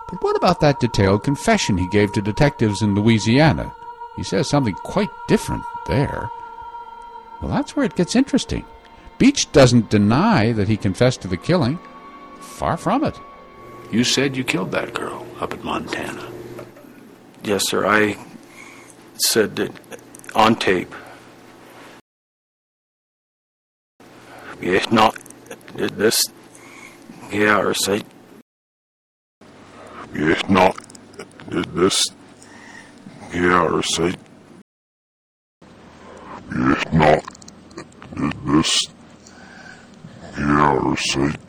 But what about that detailed confession he gave to detectives in Louisiana? He says something quite different there. Well, that's where it gets interesting. Beach doesn't deny that he confessed to the killing. Far from it. You said you killed that girl up in Montana. Yes, sir. I said that on tape. Yes, not did this. Yeah, or say. Yes, not did this. Yeah, or say. Yes, not did this. Yeah, or say.